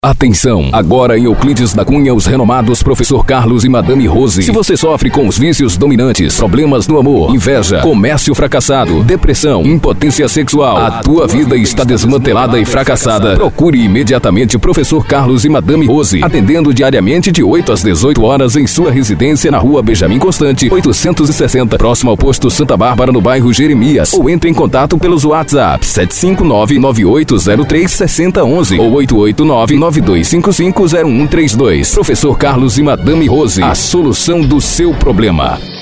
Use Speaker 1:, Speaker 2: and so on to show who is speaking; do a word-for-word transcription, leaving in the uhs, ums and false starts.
Speaker 1: Atenção! Agora em Euclides da Cunha, os renomados Professor Carlos e Madame Rose. Se você sofre com os vícios dominantes, problemas no amor, inveja, comércio fracassado, depressão, impotência sexual, a tua vida está desmantelada e fracassada, procure imediatamente o Professor Carlos e Madame Rose, atendendo diariamente de oito às dezoito horas em sua residência na rua Benjamin Constante, oitocentos e sessenta, próximo ao posto Santa Bárbara, no bairro Jeremias, ou entre em contato pelos WhatsApp sete cinco nove, nove oito zero três, seis zero um um ou oito oito nove, nove dois cinco cinco, zero um três dois. Professor Carlos e Madame Rose, a solução do seu problema.